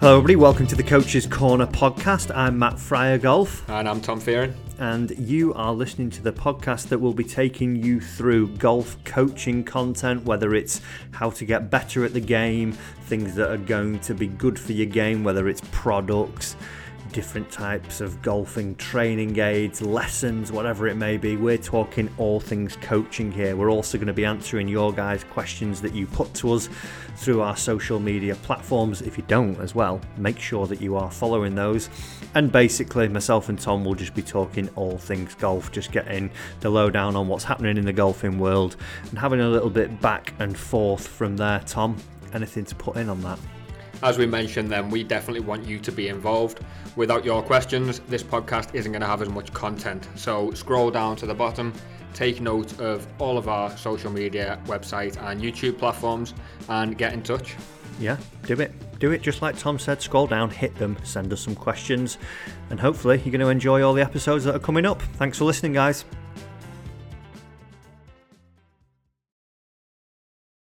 Hello everybody, welcome to the Coach's Corner podcast. I'm Matt Fryer Golf. And I'm Tom Fearon. And you are listening to the podcast that will be taking you through golf coaching content, whether it's how to get better at the game, things that are going to be good for your game, whether it's products, different types of golfing training aids, lessons, whatever it may be. We're talking all things coaching here. We're also going to be answering your guys' questions that you put to us through our social media platforms. If you don't as well, make sure that you are following those. And basically, myself and Tom will just be talking all things golf, just getting the lowdown on what's happening in the golfing world and having a little bit back and forth from there. Tom, anything to put in on that? As we mentioned then, we definitely want you to be involved. Without your questions, this podcast isn't going to have as much content. So scroll down to the bottom, take note of all of our social media, website and YouTube platforms and get in touch. Yeah, do it. Do it just like Tom said. Scroll down, hit them, send us some questions, and hopefully you're going to enjoy all the episodes that are coming up. Thanks for listening, guys.